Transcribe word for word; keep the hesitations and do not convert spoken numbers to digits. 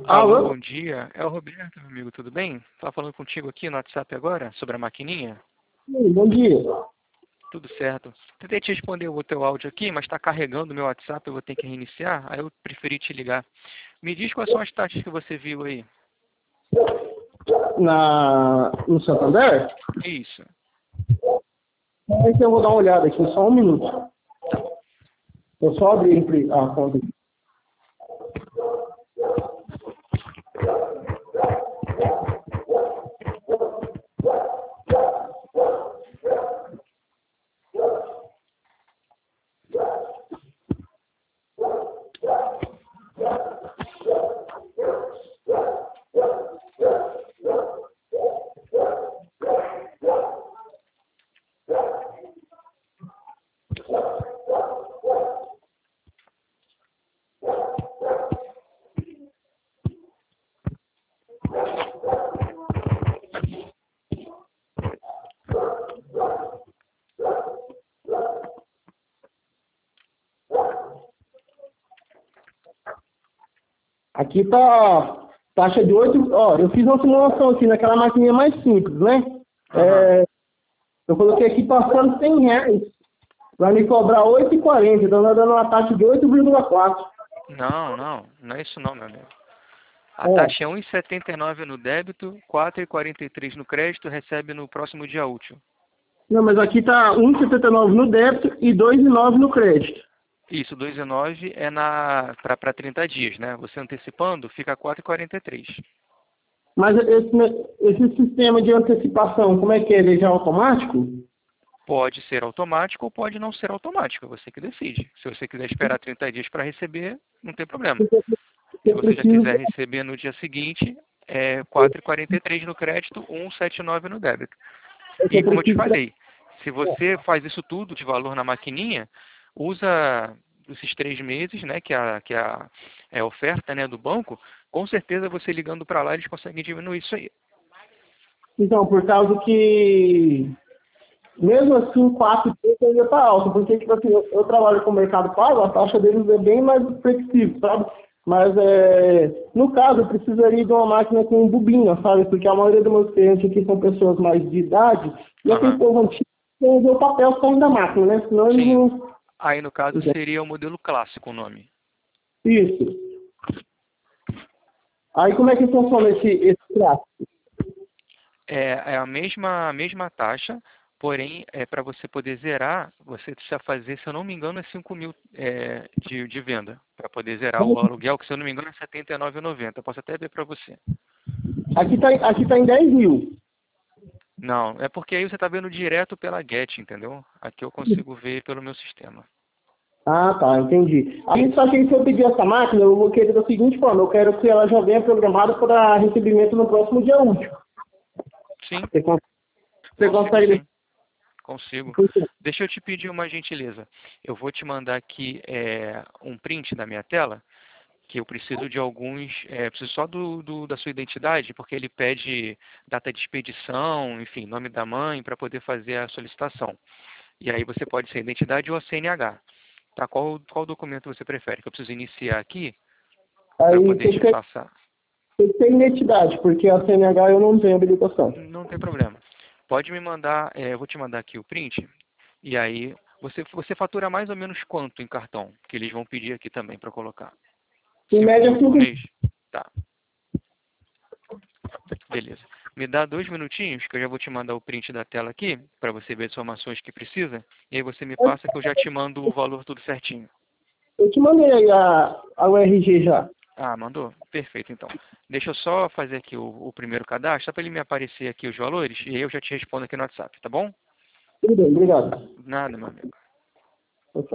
Alô, Alô? bom dia. É o Roberto, meu amigo, tudo bem? Estava falando contigo aqui no WhatsApp agora, sobre a maquininha. Sim, bom dia. Tudo certo. Tentei te responder o teu áudio aqui, mas está carregando o meu WhatsApp, eu vou ter que reiniciar, aí eu preferi te ligar. Me diz quais são as taxas que você viu aí. Na, no Santander? Isso. Então eu vou dar uma olhada aqui, só um minuto. Tá. Eu só abri entre a conta aqui. Aqui tá taxa de oito. Ó, eu fiz uma simulação aqui naquela maquininha mais simples, né? Aham. É, eu coloquei aqui passando cem reais. Vai me cobrar oito e quarenta, então tá dando uma taxa de oito vírgula quatro. Não, não, não é isso não, meu amigo. A É. taxa é um e setenta e nove no débito, quatro e quarenta e três no crédito, recebe no próximo dia útil. Não, mas aqui tá um e setenta e nove no débito e dois e nove no crédito. Isso, dois e nove é na para trinta dias, né? Você antecipando, fica quatro e quarenta e três. Mas esse, esse sistema de antecipação, como é que é? Ele já é automático? Pode ser automático ou pode não ser automático, você que decide. Se você quiser esperar trinta dias para receber, não tem problema. Se Eu você já preciso. quiser receber no dia seguinte, é quatro e quarenta e três no crédito, um e setenta e nove no débito. E Eu como eu te preciso. falei, se você faz isso tudo de valor na maquininha, usa esses três meses, né, que é a, que é a, é a oferta, né, do banco, com certeza você ligando para lá eles conseguem diminuir isso aí. Então, por causa que, mesmo assim, quatro vezes ainda tá alto, porque, tipo assim, eu, eu trabalho com o mercado pago, a taxa deles é bem mais flexível, sabe? Mas, é, no caso, eu precisaria de uma máquina com bobina, sabe? Porque a maioria dos meus clientes aqui são pessoas mais de idade, e aquele Aham. povo antigo tem que ver o papel saindo da máquina, né? Senão eles Sim. não. Aí no caso seria o modelo clássico o nome. Isso. Aí como é que funciona esse, esse trato? É, é a mesma, a mesma taxa, porém, é, para você poder zerar, você precisa fazer, se eu não me engano, é cinco mil é, de, de venda. Para poder zerar o aluguel, que se eu não me engano é setenta e nove reais e noventa centavos. Eu posso até ver para você. Aqui tá, aqui tá em dez mil. Não, é porque aí você está vendo direto pela Get, entendeu? Aqui eu consigo ver pelo meu sistema. Ah, tá, entendi. Aí só que se eu pedir essa máquina, eu vou querer da seguinte forma, eu quero que ela já venha programada para recebimento no próximo dia útil. Sim, Você, con- você consigo consegue... sim, consigo. Deixa eu te pedir uma gentileza. Eu vou te mandar aqui é, um print da minha tela, que eu preciso de alguns, é, preciso só do, do- da sua identidade, porque ele pede data de expedição, enfim, nome da mãe, para poder fazer a solicitação. E aí você pode ser identidade ou a C N H. Tá? Qual, qual documento você prefere? Que eu preciso iniciar aqui para Aí poder tem que, te ter, passar. tem que ter identidade, porque a C N H eu não tenho habilitação. Não tem problema. Pode me mandar, é, eu vou te mandar aqui o print, e aí você, você fatura mais ou menos quanto em cartão? Que eles vão pedir aqui também para colocar. Em Cinco média, mil por cinco mês? Tá, beleza. Me dá dois minutinhos que eu já vou te mandar o print da tela aqui, para você ver as informações que precisa, e aí você me passa que eu já te mando o valor tudo certinho. Eu te mandei aí a, a U R G já. Ah, mandou? Perfeito, então. Deixa eu só fazer aqui o, o primeiro cadastro, só para ele me aparecer aqui os valores, e aí eu já te respondo aqui no WhatsApp, tá bom? Tudo bem, obrigado. Nada, meu amigo.